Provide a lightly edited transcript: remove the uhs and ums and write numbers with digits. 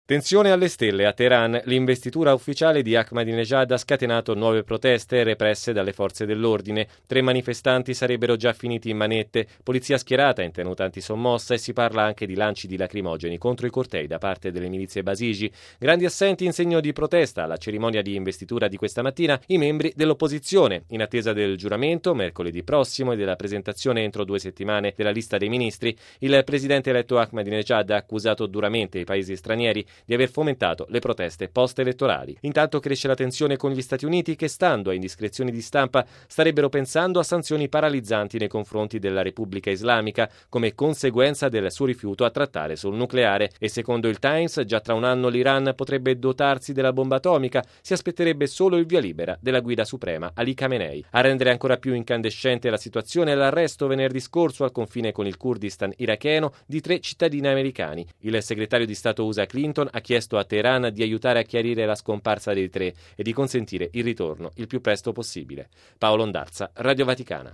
Tensione alle stelle a Teheran. L'investitura ufficiale di Ahmadinejad ha scatenato nuove proteste represse dalle forze dell'ordine. 3 manifestanti sarebbero già finiti in manette, polizia schierata in tenuta antisommossa e si parla anche di lanci di lacrimogeni contro i cortei da parte delle milizie basiji. Grandi assenti in segno di protesta alla cerimonia di investitura di questa mattina i membri dell'opposizione, in attesa del giuramento mercoledì prossimo e della presentazione entro 2 settimane della lista dei ministri. Il presidente eletto Ahmadinejad ha accusato duramente i paesi stranieri di aver fomentato le proteste post-elettorali. Intanto cresce la tensione con gli Stati Uniti che, stando a indiscrezioni di stampa, starebbero pensando a sanzioni paralizzanti nei confronti della Repubblica Islamica come conseguenza del suo rifiuto a trattare sul nucleare e, secondo il Times, già tra un anno l'Iran potrebbe dotarsi della bomba atomica, si aspetterebbe solo il via libera della guida suprema Ali Khamenei. A rendere ancora più incandescente la situazione è l'arresto venerdì scorso al confine con il Kurdistan iracheno di 3 cittadini americani. Il segretario di Stato USA Clinton ha chiesto a Teheran di aiutare a chiarire la scomparsa dei 3 e di consentire il ritorno il più presto possibile. Paolo Ondarza, Radio Vaticana.